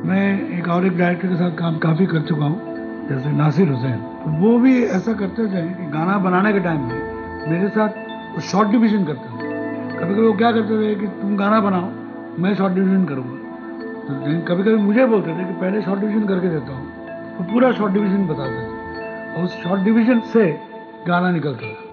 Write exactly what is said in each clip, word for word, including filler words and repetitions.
मैं एक और एक डायरेक्टर के साथ काम काफ़ी कर चुका हूँ, जैसे नासिर हुसैन। तो वो भी ऐसा करते थे कि गाना बनाने के टाइम में मेरे साथ शॉर्ट डिवीज़न करते थे। कभी कभी वो क्या करते थे कि तुम गाना बनाओ, मैं शॉर्ट डिवीज़न करूँगा। तो कभी कभी मुझे बोलते थे कि पहले शॉर्ट डिवीज़न करके देता हूँ, तो पूरा शॉर्ट डिवीज़न बताते थे और उस शॉर्ट डिवीज़न से गाना निकलता था।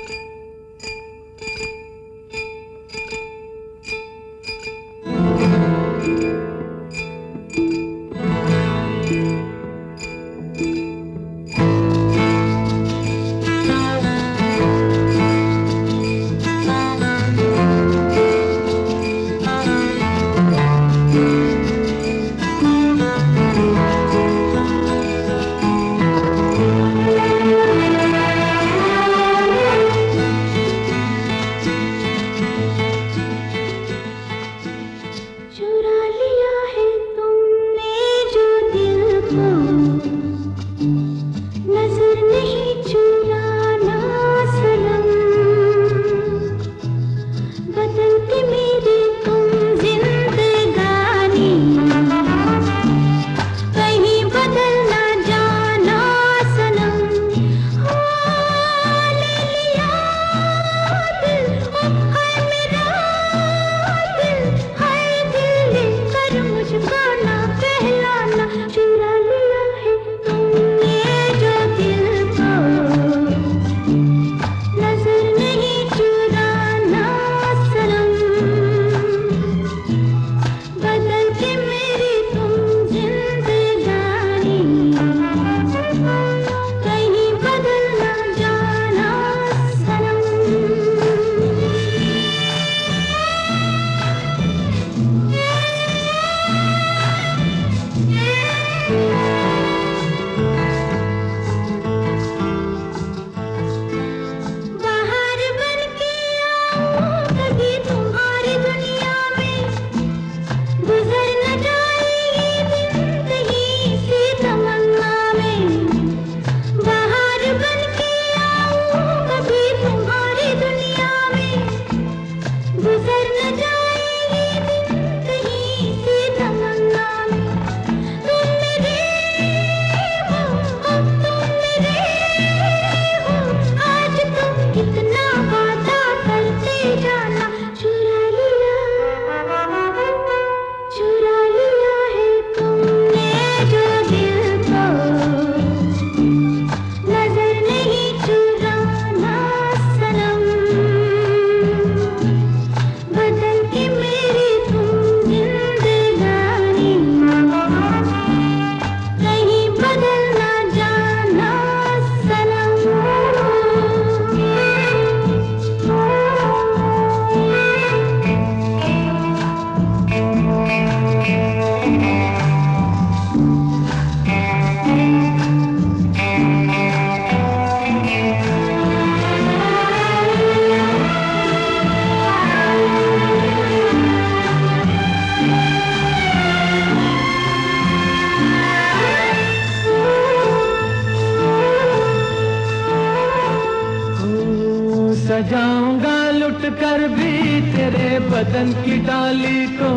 सजाऊंगा लुट कर भी तेरे बदन की डाली को,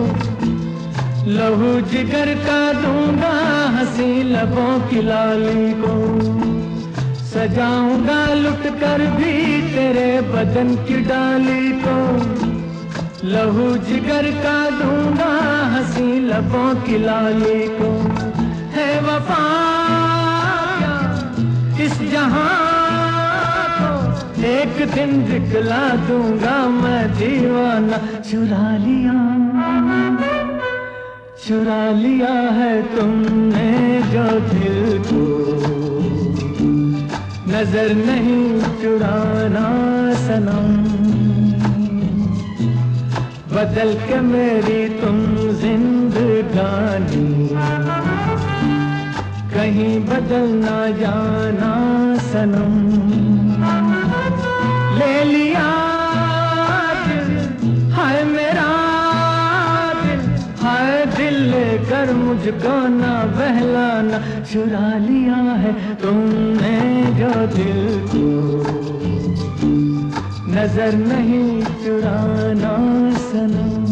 लहू जिगर का दूंगा हंसी लबों की लाली को। सजाऊंगा लुट कर भी तेरे बदन की डाली को, लहू जिगर का दूंगा हंसी लबों की लाली को। है वफा इस जहां एक दिन दिखला दूंगा मैं दीवाना। चुरा लिया चुरा लिया है तुमने जो दिल को, नजर नहीं चुराना सनम। बदल के मेरी तुम जिंदगानी, कहीं बदल ना जाना सनम। ले लिया दिल हाय मेरा दिल, हाय दिल लेकर मुझको ना बहलाना। चुरा लिया है तुमने जो दिल को, नजर नहीं चुराना सनम।